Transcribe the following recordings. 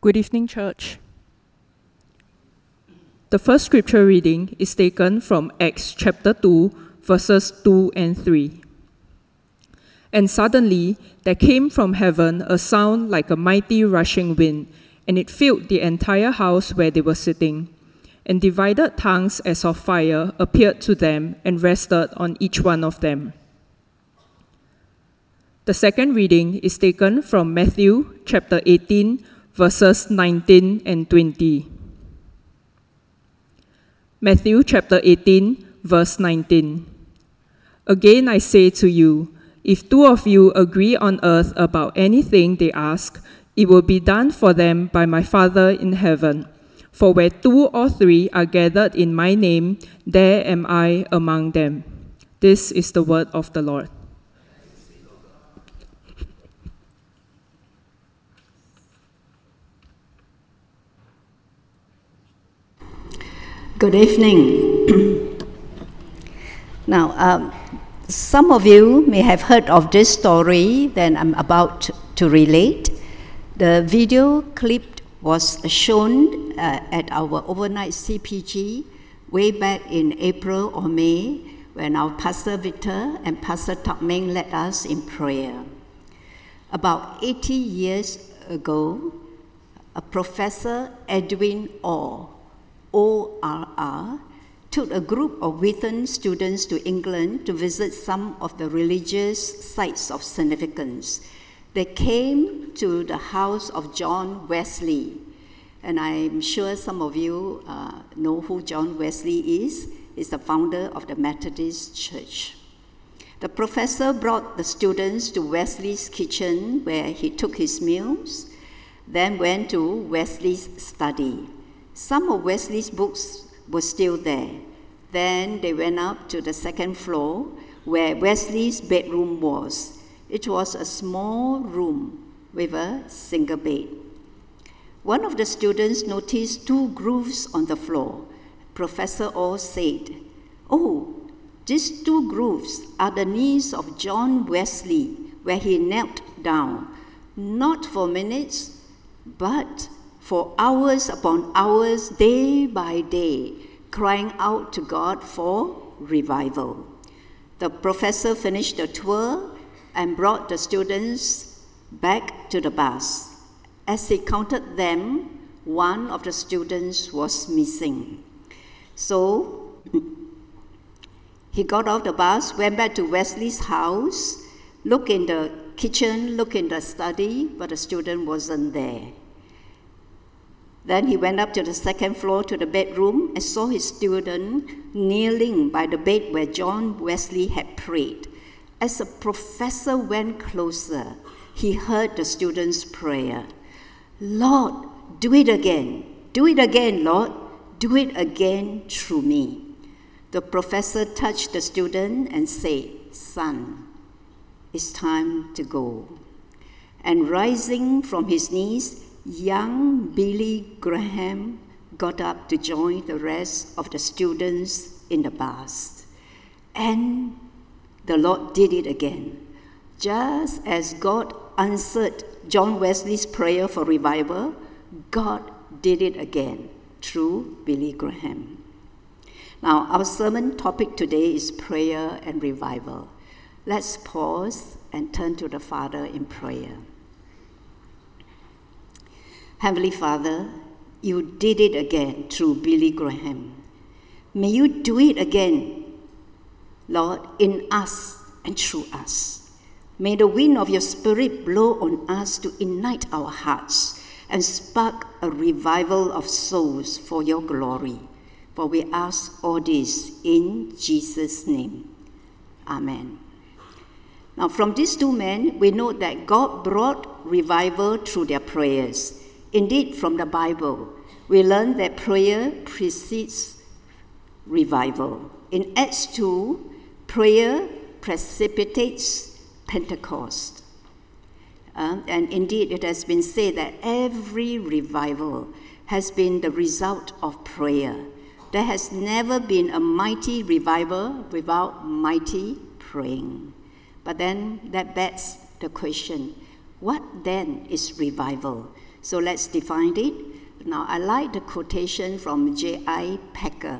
Good evening, church. The first scripture reading is taken from Acts chapter 2, verses 2 and 3. And suddenly there came from heaven a sound like a mighty rushing wind, and it filled the entire house where they were sitting. And divided tongues as of fire appeared to them and rested on each one of them. The second reading is taken from Matthew chapter 18, verses 19 and 20. Matthew chapter 18, verse 19. Again I say to you, if two of you agree on earth about anything they ask, it will be done for them by my Father in heaven. For where two or three are gathered in my name, there am I among them. This is the word of the Lord. Good evening. Now, some of you may have heard of this story that I'm about to relate. The video clip was shown at our overnight CPG way back in April or May when our Pastor Victor and Pastor Tak Meng led us in prayer. About 80 years ago, a Professor Edwin Orr, ORR, took a group of Wheaton students to England to visit some of the religious sites of significance. They came to the house of John Wesley, and I'm sure some of you know who John Wesley is. He's the founder of the Methodist Church. The professor brought the students to Wesley's kitchen where he took his meals, then went to Wesley's study. Some of Wesley's books were still there. Then they went up to the second floor where Wesley's bedroom was. It was a small room with a single bed. One of the students noticed two grooves on the floor. Professor Orr said, "Oh, these two grooves are the knees of John Wesley where he knelt down, not for minutes, but for hours upon hours, day by day, crying out to God for revival." The professor finished the tour and brought the students back to the bus. As he counted them, one of the students was missing. So he got off the bus, went back to Wesley's house, looked in the kitchen, looked in the study, but the student wasn't there. Then he went up to the second floor to the bedroom and saw his student kneeling by the bed where John Wesley had prayed. As the professor went closer, he heard the student's prayer. "Lord, do it again. Do it again, Lord. Do it again through me." The professor touched the student and said, "Son, it's time to go." And rising from his knees, young Billy Graham got up to join the rest of the students in the bus. And the Lord did it again. Just as God answered John Wesley's prayer for revival, God did it again through Billy Graham. Now, our sermon topic today is prayer and revival. Let's pause and turn to the Father in prayer. Heavenly Father, you did it again through Billy Graham. May you do it again, Lord, in us and through us. May the wind of your Spirit blow on us to ignite our hearts and spark a revival of souls for your glory. For we ask all this in Jesus' name. Amen. Now, from these two men, we know that God brought revival through their prayers. Indeed, from the Bible, we learn that prayer precedes revival. In Acts 2, prayer precipitates Pentecost. And indeed, it has been said that every revival has been the result of prayer. There has never been a mighty revival without mighty praying. But then that begs the question, what then is revival? So let's define it. Now, I like the quotation from J.I. Packer.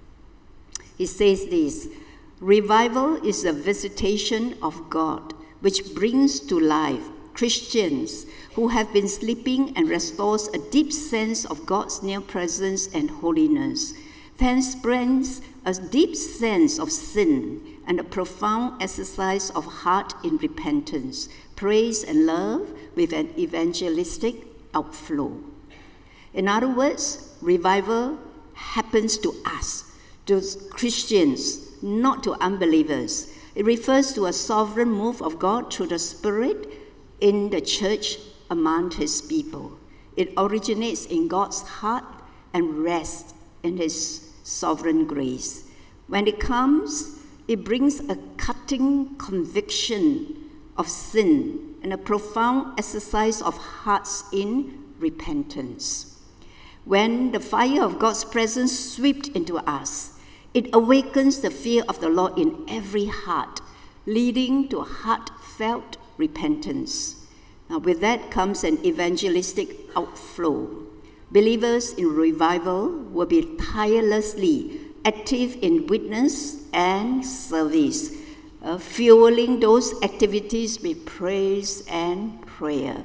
He says this: revival is a visitation of God which brings to life Christians who have been sleeping and restores a deep sense of God's near presence and holiness. Thence springs a deep sense of sin and a profound exercise of heart in repentance, praise and love with an evangelistic outflow. In other words, revival happens to us, to Christians, not to unbelievers. It refers to a sovereign move of God through the Spirit in the church among His people. It originates in God's heart and rests in His sovereign grace. When it comes, it brings a cutting conviction of sin and a profound exercise of hearts in repentance. When the fire of God's presence sweeps into us, it awakens the fear of the Lord in every heart, leading to heartfelt repentance. Now, with that comes an evangelistic outflow. Believers in revival will be tirelessly active in witness and service, fueling those activities with praise and prayer.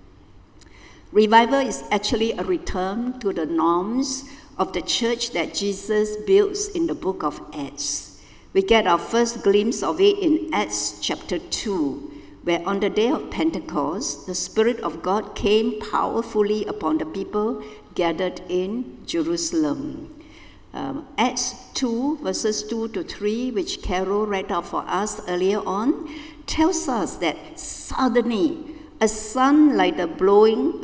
Revival is actually a return to the norms of the church that Jesus builds in the book of Acts. We get our first glimpse of it in Acts chapter 2, where on the day of Pentecost, the Spirit of God came powerfully upon the people gathered in Jerusalem. Acts 2, verses 2 to 3, which Carol read out for us earlier on, tells us that suddenly a sound like the blowing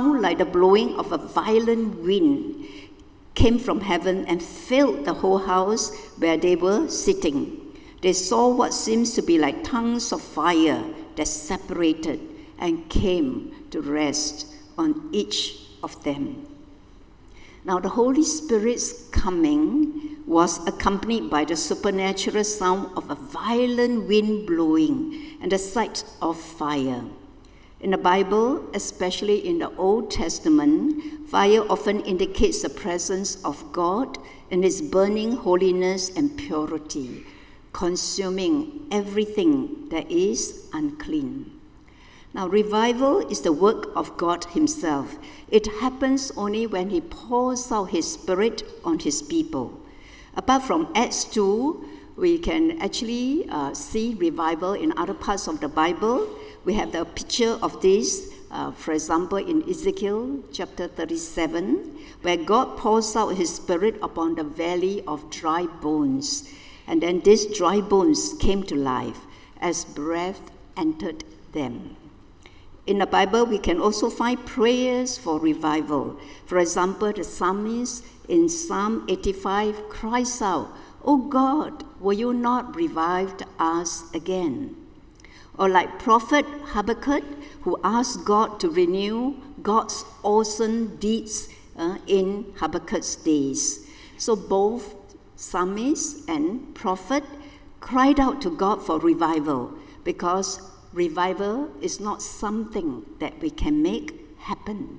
of a violent wind came from heaven and filled the whole house where they were sitting. They saw what seems to be like tongues of fire that separated and came to rest on each of them. Now, the Holy Spirit's coming was accompanied by the supernatural sound of a violent wind blowing and the sight of fire. In the Bible, especially in the Old Testament, fire often indicates the presence of God in His burning holiness and purity, consuming everything that is unclean. Now, revival is the work of God Himself. It happens only when He pours out His Spirit on His people. Apart from Acts 2, we can actually see revival in other parts of the Bible. We have the picture of this, for example, in Ezekiel chapter 37, where God pours out His Spirit upon the valley of dry bones. And then these dry bones came to life as breath entered them. In the Bible, we can also find prayers for revival. For example, the psalmist in Psalm 85 cries out, "O God, will you not revive us again?" Or like Prophet Habakkuk, who asked God to renew God's awesome deeds in Habakkuk's days. So both psalmist and prophet cried out to God for revival, because revival is not something that we can make happen.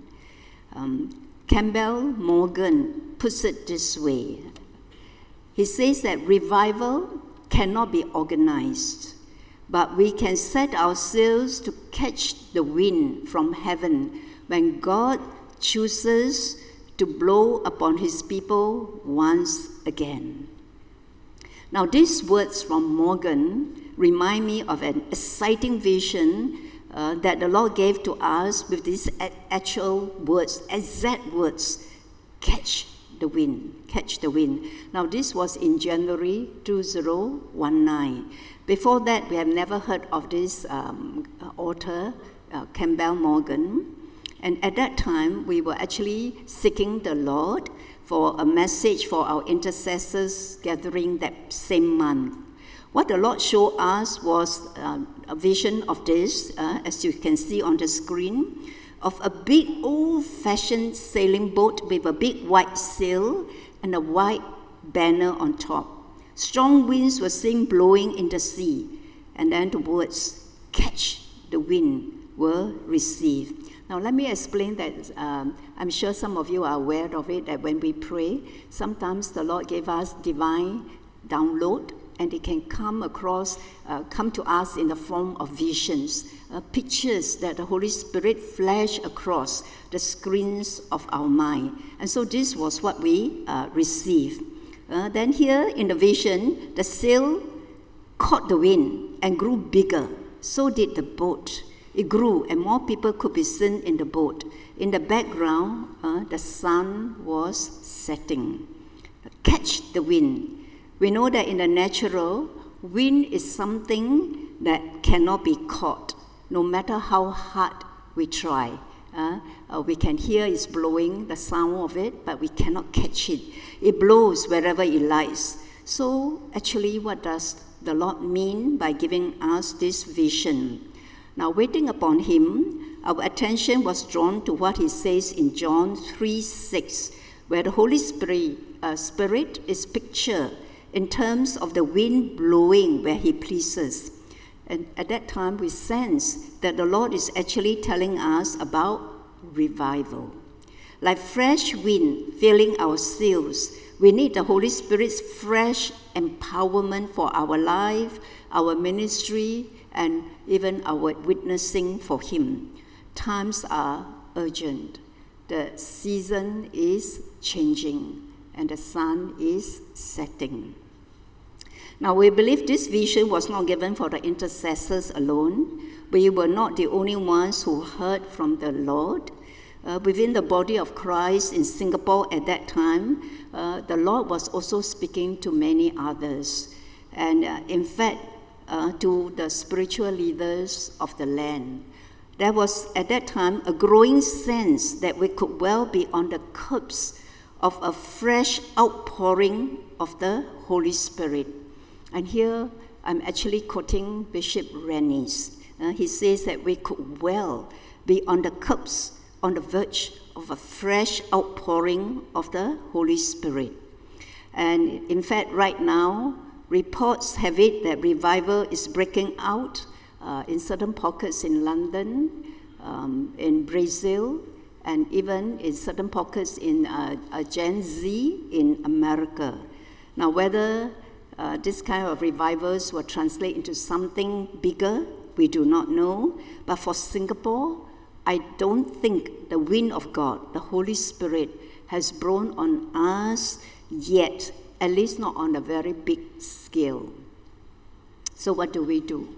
Campbell Morgan puts it this way. He says that revival cannot be organized, but we can set our sails to catch the wind from heaven when God chooses to blow upon His people once again. Now, these words from Morgan remind me of an exciting vision that the Lord gave to us with these actual words, exact words: catch the wind, catch the wind. Now, this was in January 2019. Before that, we have never heard of this author, Campbell Morgan. And at that time, we were actually seeking the Lord for a message for our intercessors gathering that same month. What the Lord showed us was a vision of this, as you can see on the screen, of a big old-fashioned sailing boat with a big white sail and a white banner on top. Strong winds were seen blowing in the sea, and then the words, "catch the wind," were received. Now let me explain that. I'm sure some of you are aware of it, that when we pray, sometimes the Lord gave us divine download, and it can come to us in the form of visions, pictures that the Holy Spirit flash across the screens of our mind. And so this was what we received. Then here in the vision, the sail caught the wind and grew bigger. So did the boat. It grew, and more people could be seen in the boat. In the background, the sun was setting. Catch the wind. We know that in the natural, wind is something that cannot be caught, no matter how hard we try. We can hear it's blowing, the sound of it, but we cannot catch it. It blows wherever it likes. So actually, what does the Lord mean by giving us this vision? Now, waiting upon Him, our attention was drawn to what He says in John 3:6, where the Holy Spirit is pictured in terms of the wind blowing where He pleases. And at that time, we sense that the Lord is actually telling us about revival. Like fresh wind filling our sails, we need the Holy Spirit's fresh empowerment for our life, our ministry, and even our witnessing for Him. Times are urgent. The season is changing, and the sun is setting. Now, we believe this vision was not given for the intercessors alone. We were not the only ones who heard from the Lord. Within the body of Christ in Singapore at that time, the Lord was also speaking to many others. And in fact, to the spiritual leaders of the land. There was at that time a growing sense that we could well be on the cusp of a fresh outpouring of the Holy Spirit. And here I'm actually quoting Bishop Rennies. He says that we could well be on the cusp, on the verge of a fresh outpouring of the Holy Spirit. And in fact, right now, reports have it that revival is breaking out in certain pockets in London, in Brazil, and even in certain pockets in Gen Z in America. Now, whether this kind of revivals will translate into something bigger, we do not know. But for Singapore, I don't think the wind of God, the Holy Spirit, has blown on us yet, at least not on a very big scale. So what do we do?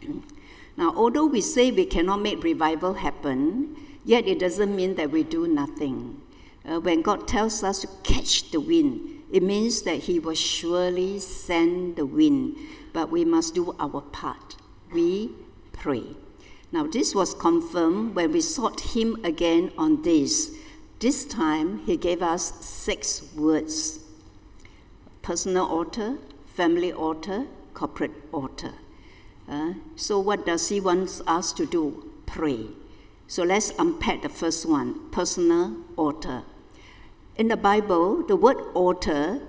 Now, although we say we cannot make revival happen, yet it doesn't mean that we do nothing. When God tells us to catch the wind, it means that He will surely send the wind, but we must do our part. We pray. Now, this was confirmed when we sought Him again on this. This time, He gave us 6 words: personal altar, family altar, corporate altar. So what does He want us to do? Pray. So let's unpack the first one, personal altar. In the Bible, the word altar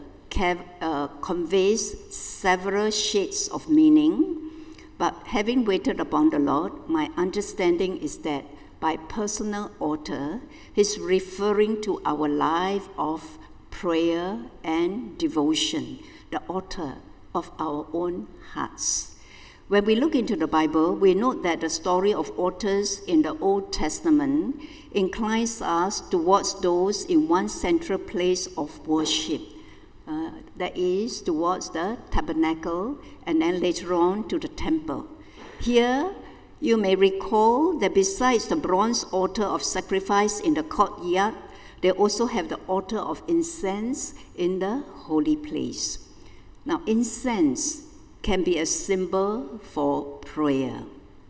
conveys several shades of meaning, but having waited upon the Lord, my understanding is that by personal altar, He's referring to our life of prayer and devotion, the altar of our own hearts. When we look into the Bible, we note that the story of altars in the Old Testament inclines us towards those in one central place of worship, that is, towards the tabernacle, and then later on to the temple. Here, you may recall that besides the bronze altar of sacrifice in the courtyard, they also have the altar of incense in the holy place. Now, incense can be a symbol for prayer.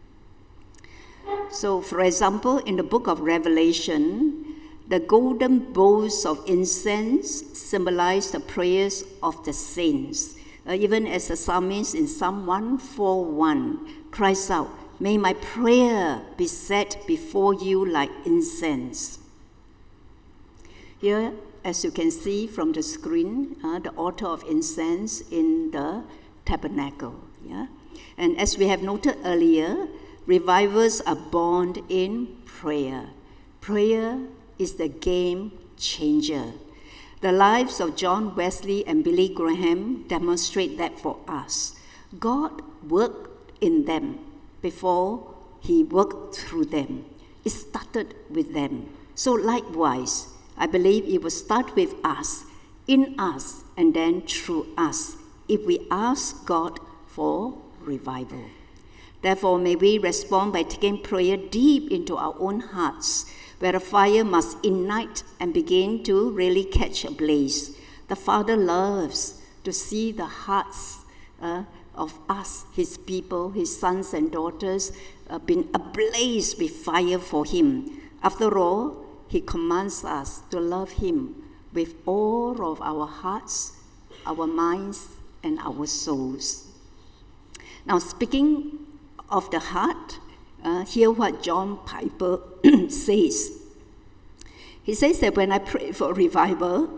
So, for example, in the book of Revelation, the golden bowls of incense symbolize the prayers of the saints. Even as the psalmist in Psalm 141 cries out, "May my prayer be set before you like incense." Here, as you can see from the screen, the altar of incense in the tabernacle. And as we have noted earlier, revivals are born in prayer. Prayer is the game changer. The lives of John Wesley and Billy Graham demonstrate that for us. God worked in them before he worked through them. It started with them. So likewise, I believe it will start with us, in us, and then through us, if we ask God for revival. Therefore, may we respond by taking prayer deep into our own hearts, where a fire must ignite and begin to really catch a blaze. The Father loves to see the hearts of us, his people, his sons and daughters, been ablaze with fire for him. After all, he commands us to love him with all of our hearts, our minds, and our souls. Now, speaking of the heart, hear what John Piper says. He says that when I pray for revival,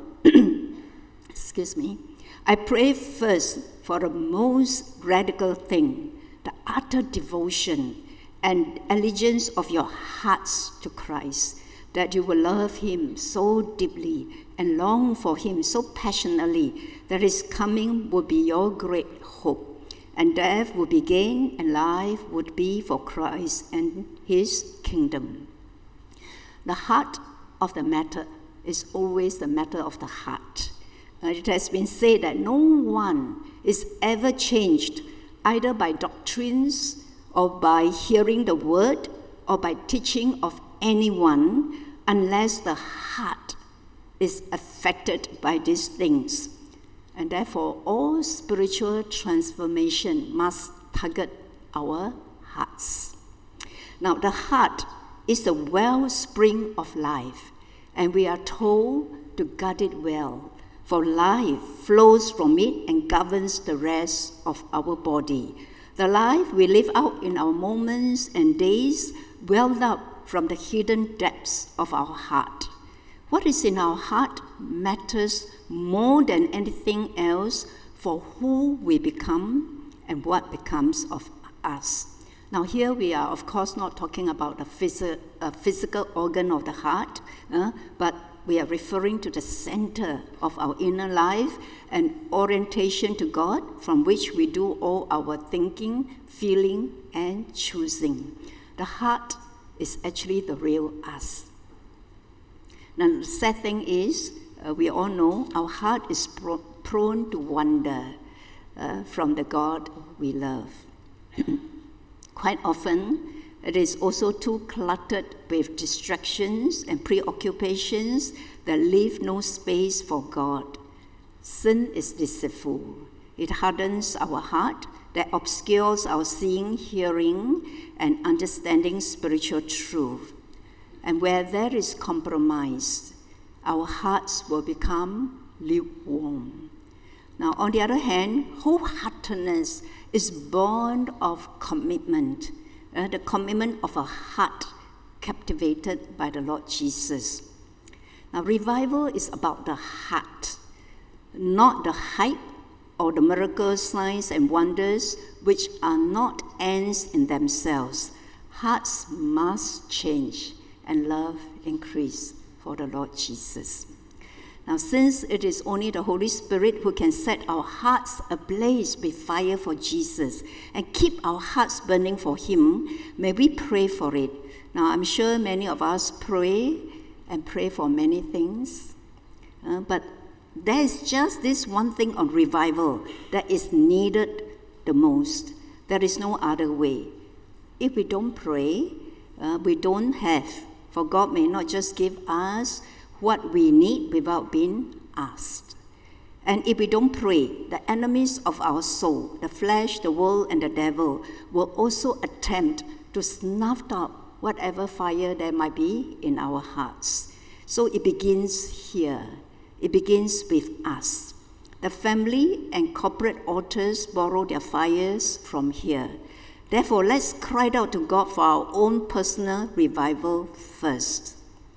I pray first for the most radical thing, the utter devotion and allegiance of your hearts to Christ, that you will love him so deeply and long for him so passionately that his coming would be your great hope. And death would be gain, and life would be for Christ and his kingdom. The heart of the matter is always the matter of the heart. It has been said that no one is ever changed either by doctrines or by hearing the word or by teaching of anyone unless the heart is affected by these things. And therefore, all spiritual transformation must target our hearts. Now, the heart is the wellspring of life, and we are told to guard it well, for life flows from it and governs the rest of our body. The life we live out in our moments and days welled up from the hidden depths of our heart. What is in our heart matters more than anything else for who we become and what becomes of us. Now here we are, of course, not talking about the physical organ of the heart, but we are referring to the center of our inner life and orientation to God, from which we do all our thinking, feeling, and choosing. The heart is actually the real us. Now, the sad thing is, we all know our heart is prone to wander from the God we love. Quite often, it is also too cluttered with distractions and preoccupations that leave no space for God. Sin is deceitful. It hardens our heart, that obscures our seeing, hearing, and understanding spiritual truth. And where there is compromise, our hearts will become lukewarm. Now, on the other hand, wholeheartedness is born of commitment, the commitment of a heart captivated by the Lord Jesus. Now, revival is about the heart, not the hype or the miracles, signs, and wonders, which are not ends in themselves. Hearts must change and love increase for the Lord Jesus. Now, since it is only the Holy Spirit who can set our hearts ablaze with fire for Jesus and keep our hearts burning for him, may we pray for it. Now, I'm sure many of us pray for many things, but there is just this one thing on revival that is needed the most. There is no other way. If we don't pray, we don't have, for God may not just give us what we need without being asked. And if we don't pray, the enemies of our soul, the flesh, the world, and the devil, will also attempt to snuff out whatever fire there might be in our hearts. So it begins here. It begins with us. The family and corporate altars borrow their fires from here. Therefore, let's cry out to God for our own personal revival first.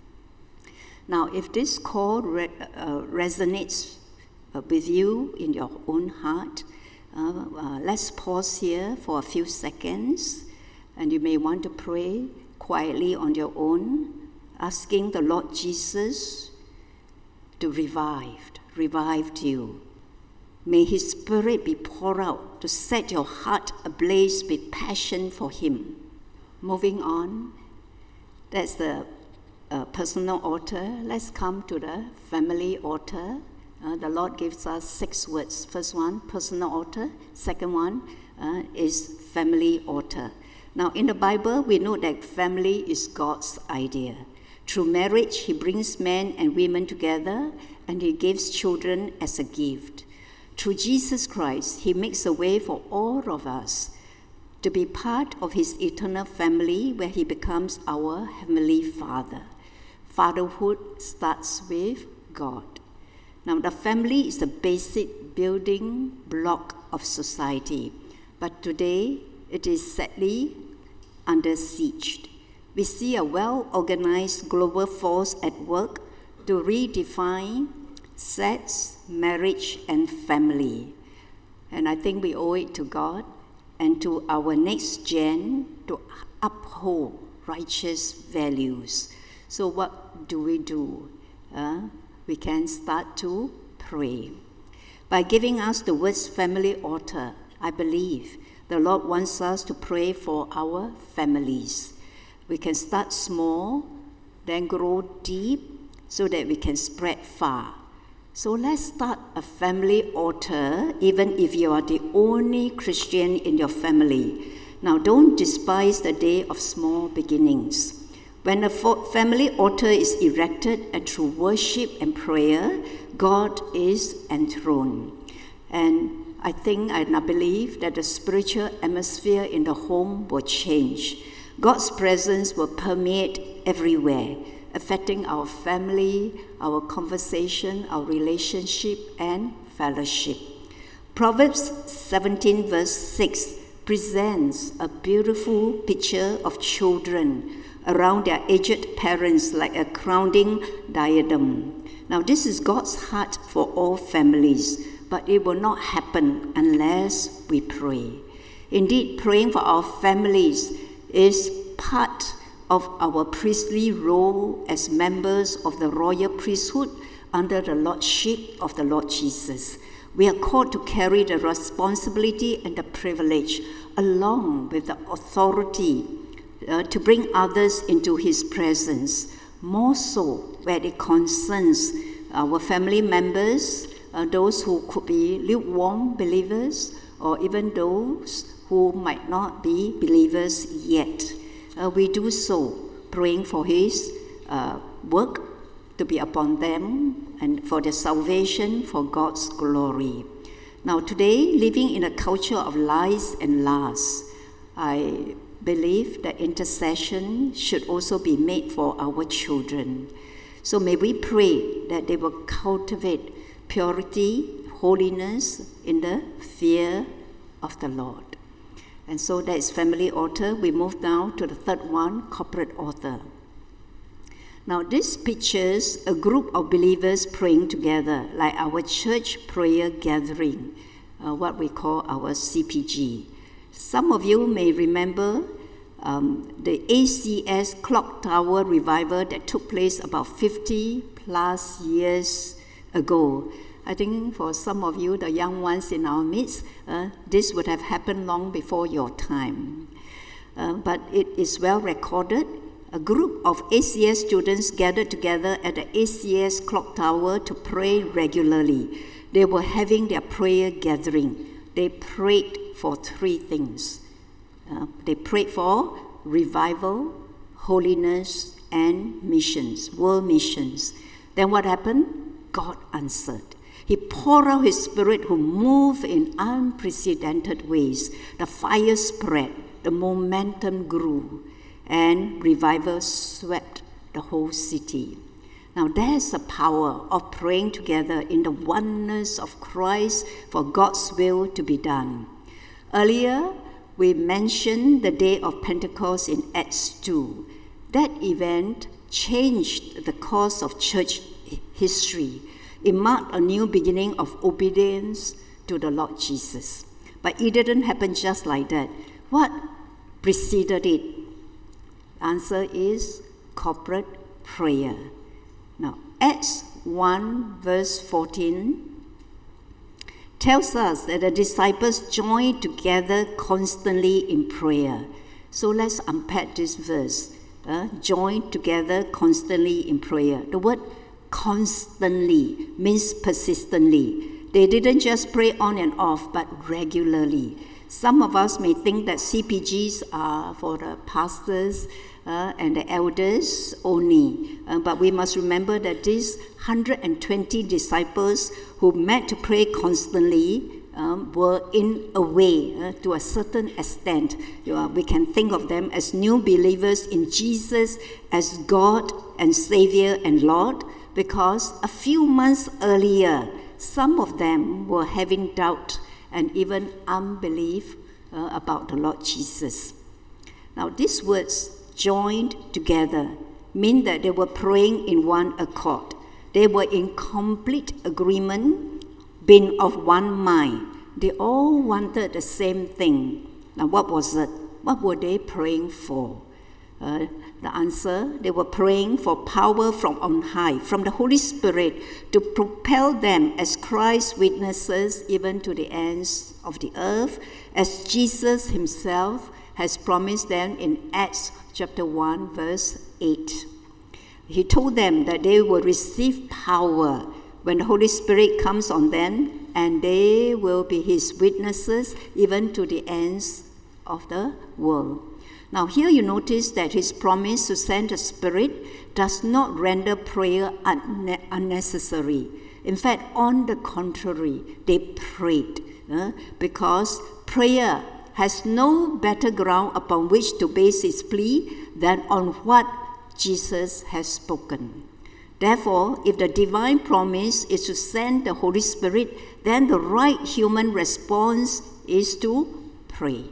Now, if this call resonates with you in your own heart, let's pause here for a few seconds, and you may want to pray quietly on your own, asking the Lord Jesus to revive you. May His Spirit be poured out to set your heart ablaze with passion for Him. Moving on, that's the personal altar. Let's come to the family altar. The Lord gives us 6 words. First one, personal altar. Second one is family altar. Now, in the Bible, we know that family is God's idea. Through marriage, He brings men and women together, and He gives children as a gift. Through Jesus Christ, He makes a way for all of us to be part of His eternal family, where He becomes our Heavenly Father. Fatherhood starts with God. Now, the family is the basic building block of society, but today it is sadly under siege. We see a well-organized global force at work to redefine sex, marriage, and family. And I think we owe it to God and to our next gen to uphold righteous values. So what do? We can start to pray. By giving us the words family altar, I believe the Lord wants us to pray for our families. We can start small, then grow deep, so that we can spread far. So let's start a family altar, even if you are the only Christian in your family. Now, don't despise the day of small beginnings. When a family altar is erected and through worship and prayer, God is enthroned. And I believe that the spiritual atmosphere in the home will change. God's presence will permeate everywhere, affecting our family, our conversation, our relationship, and fellowship. Proverbs 17 verse 6 presents a beautiful picture of children around their aged parents like a crowning diadem. Now, this is God's heart for all families, but it will not happen unless we pray. Indeed, praying for our families is part of our priestly role as members of the royal priesthood under the lordship of the Lord Jesus. We are called to carry the responsibility and the privilege along with the authority to bring others into His presence, more so where it concerns our family members, those who could be lukewarm believers, or even those who might not be believers yet. We do so praying for His work to be upon them and for their salvation, for God's glory. Now today, living in a culture of lies and lust, I believe that intercession should also be made for our children. So may we pray that they will cultivate purity, holiness in the fear of the Lord. And so that is family altar. We move now to the third one, corporate altar. Now this pictures a group of believers praying together, like our church prayer gathering, what we call our CPG. Some of you may remember the ACS Clock Tower revival that took place about 50 plus years ago. I think for some of you, the young ones in our midst, this would have happened long before your time. But it is well recorded. A group of ACS students gathered together at the ACS Clock Tower to pray regularly. They were having their prayer gathering. They prayed for 3 things. They prayed for revival, holiness, and missions, world missions. Then what happened? God answered. He poured out His Spirit, who moved in unprecedented ways. The fire spread, the momentum grew, and revival swept the whole city. Now there's the power of praying together in the oneness of Christ for God's will to be done. Earlier, we mentioned the day of Pentecost in Acts 2. That event changed the course of church history. It marked a new beginning of obedience to the Lord Jesus. But it didn't happen just like that. What preceded it? The answer is corporate prayer. Now, Acts 1 verse 14 tells us that the disciples joined together constantly in prayer. So let's unpack this verse. Joined together constantly in prayer. The word constantly means persistently. They didn't just pray on and off, but regularly. Some of us may think that CPGs are for the pastors and the elders only. But we must remember that these 120 disciples who met to pray constantly were in a way, to a certain extent, we can think of them as new believers in Jesus as God and Savior and Lord, because a few months earlier, some of them were having doubt and even unbelief about the Lord Jesus. Now, these words, joined together, mean that they were praying in one accord. They were in complete agreement, being of one mind. They all wanted the same thing. Now, what was it? What were they praying for? The answer, they were praying for power from on high, from the Holy Spirit, to propel them as Christ's witnesses even to the ends of the earth, as Jesus himself has promised them in Acts chapter 1 verse 8. He told them that they will receive power when the Holy Spirit comes on them, and they will be his witnesses even to the ends of the world. Now here you notice that his promise to send the Spirit does not render prayer unnecessary. In fact, on the contrary, they prayed because prayer has no better ground upon which to base its plea than on what Jesus has spoken. Therefore, if the divine promise is to send the Holy Spirit, then the right human response is to pray.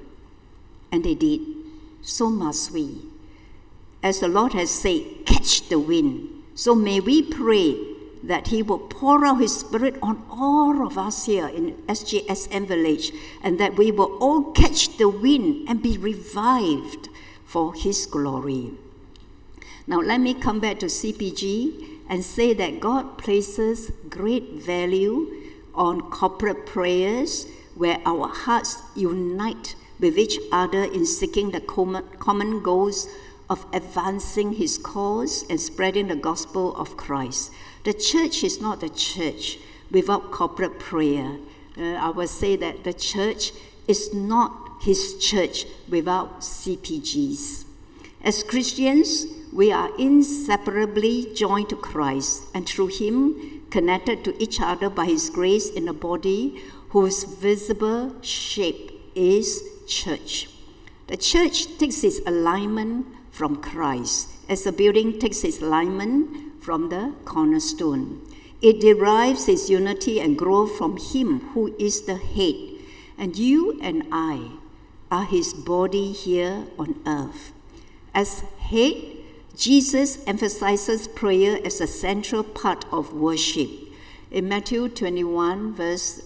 And they did. So must we. As the Lord has said, catch the wind. So may we pray that he will pour out his Spirit on all of us here in SGSM Village, and that we will all catch the wind and be revived for his glory. Now let me come back to CPG and say that God places great value on corporate prayers where our hearts unite with each other in seeking the common goals of advancing his cause and spreading the gospel of Christ. The church is not the church without corporate prayer. I will say that the church is not his church without CPGs. As Christians, we are inseparably joined to Christ, and through him connected to each other by his grace in a body whose visible shape is church. The church takes its alignment from Christ, as the building takes its alignment from the cornerstone. It derives its unity and growth from him who is the head, and you and I are his body here on earth. As head, Jesus emphasizes prayer as a central part of worship. In Matthew 21 verse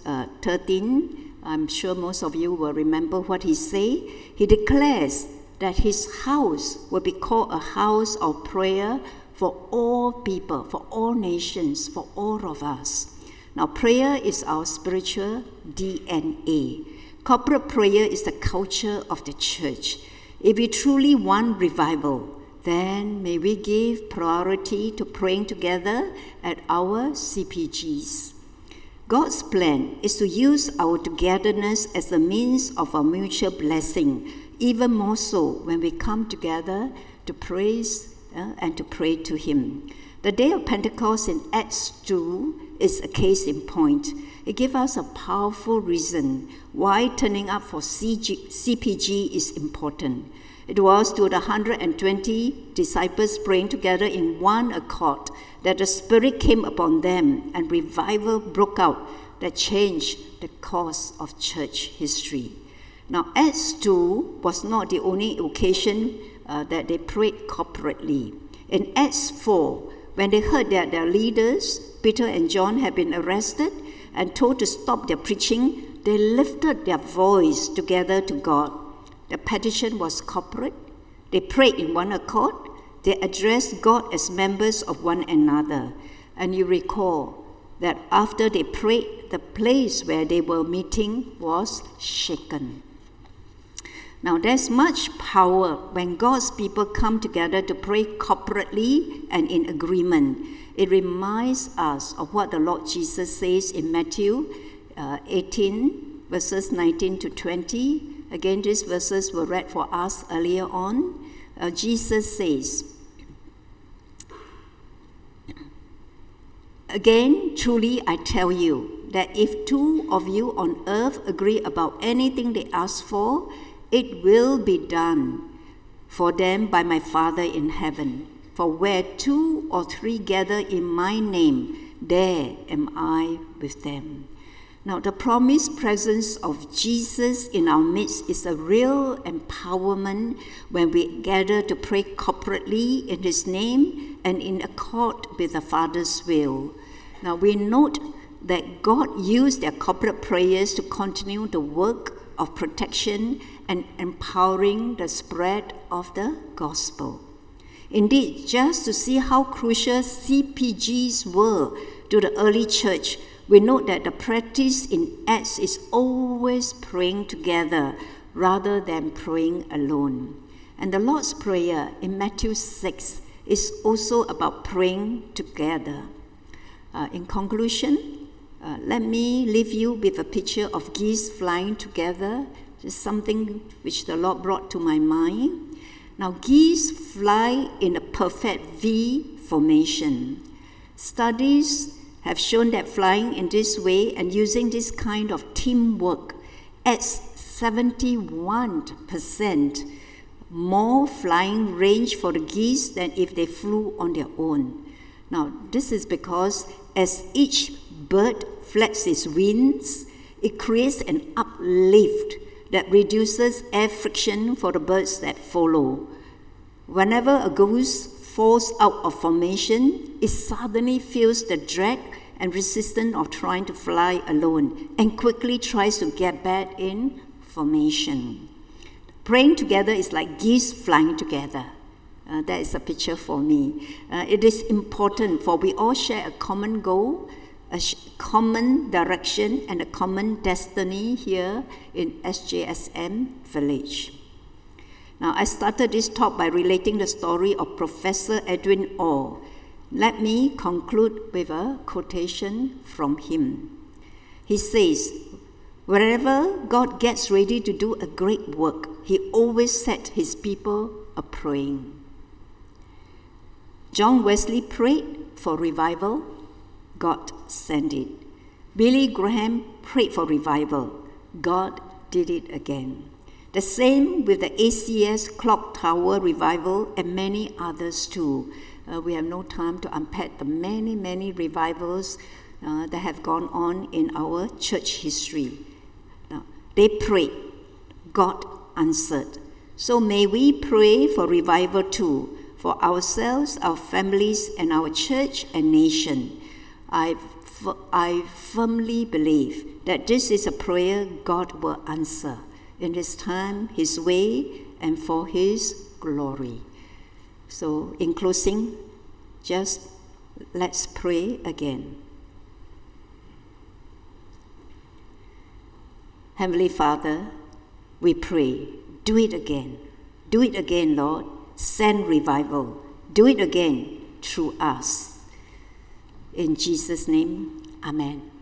13, I'm sure most of you will remember what he said. He declares that his house will be called a house of prayer for all people, for all nations, for all of us. Now, prayer is our spiritual DNA. Corporate prayer is the culture of the church. If we truly want revival, then may we give priority to praying together at our CPGs. God's plan is to use our togetherness as a means of our mutual blessing, even more so when we come together to praise and to pray to him. The day of Pentecost in Acts 2 is a case in point. It gives us a powerful reason why turning up for CPG is important. It was to the 120 disciples praying together in one accord that the Spirit came upon them and revival broke out that changed the course of church history. Now, Acts 2 was not the only occasion that they prayed corporately. In Acts 4, when they heard that their leaders, Peter and John, had been arrested and told to stop their preaching, they lifted their voice together to God. The petition was corporate. They prayed in one accord. they addressed God as members of one another. And you recall that after they prayed, the place where they were meeting was shaken. Now, there's much power when God's people come together to pray corporately and in agreement. It reminds us of what the Lord Jesus says in Matthew 18, verses 19 to 20. Again, these verses were read for us earlier on. Jesus says, "Again, truly I tell you, that if two of you on earth agree about anything they ask for, it will be done for them by my Father in heaven. For where two or three gather in my name, there am I with them." Now, the promised presence of Jesus in our midst is a real empowerment when we gather to pray corporately in His name and in accord with the Father's will. Now, we note that God used their corporate prayers to continue the work of protection and empowering the spread of the gospel. Indeed, just to see how crucial CPGs were to the early church, we note that the practice in Acts is always praying together rather than praying alone. And the Lord's Prayer in Matthew 6 is also about praying together. In conclusion, let me leave you with a picture of geese flying together. Just something which the Lord brought to my mind. Now, geese fly in a perfect V formation. Studies have shown that flying in this way and using this kind of teamwork adds 71% more flying range for the geese than if they flew on their own. Now, this is because as each bird flaps its wings, it creates an uplift that reduces air friction for the birds that follow. Whenever a goose falls out of formation, it suddenly feels the drag and resistance of trying to fly alone and quickly tries to get back in formation. Praying together is like geese flying together. That is a picture for me. It is important for we all share a common goal, a common direction, and a common destiny here in SJSM Village. Now, I started this talk by relating the story of Professor Edwin Orr. Let me conclude with a quotation from him. He says, "Wherever God gets ready to do a great work, He always set His people a-praying." John Wesley prayed for revival. God sent it. Billy Graham prayed for revival. God did it again. The same with the ACS Clock Tower revival and many others too. We have no time to unpack the many revivals that have gone on in our church history. Now, they prayed. God answered. So may we pray for revival too, for ourselves, our families, and our church and nation. I firmly believe that this is a prayer God will answer in His time, His way, and for His glory. So in closing, just let's pray again. Heavenly Father, we pray, do it again. Do it again, Lord. Send revival. Do it again through us. In Jesus' name, amen.